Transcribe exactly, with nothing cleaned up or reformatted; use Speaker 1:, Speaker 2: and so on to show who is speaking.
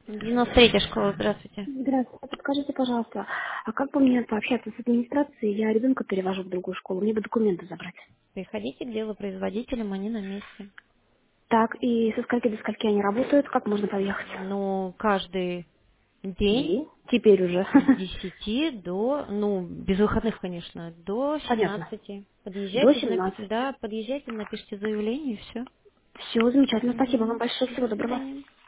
Speaker 1: девяносто третья школа, здравствуйте.
Speaker 2: Здравствуйте. Подскажите, пожалуйста, а как бы мне пообщаться с администрацией? Я ребенка перевожу в другую школу, мне бы документы забрать.
Speaker 1: Приходите к делопроизводителям, они на месте.
Speaker 2: Так, и со скольки до скольки они работают? Как можно поехать?
Speaker 1: Ну, каждый день
Speaker 2: День. Теперь уже.
Speaker 1: с десяти до, ну, без выходных, конечно, до
Speaker 2: Понятно.
Speaker 1: семнадцати.
Speaker 2: До
Speaker 1: Подъезжайте, напи-
Speaker 2: семнадцати.
Speaker 1: да, подъезжайте, напишите заявление и все.
Speaker 2: Все, замечательно. Спасибо вам
Speaker 1: Угу.
Speaker 2: большое. Всего
Speaker 1: До
Speaker 2: доброго.
Speaker 1: свидания.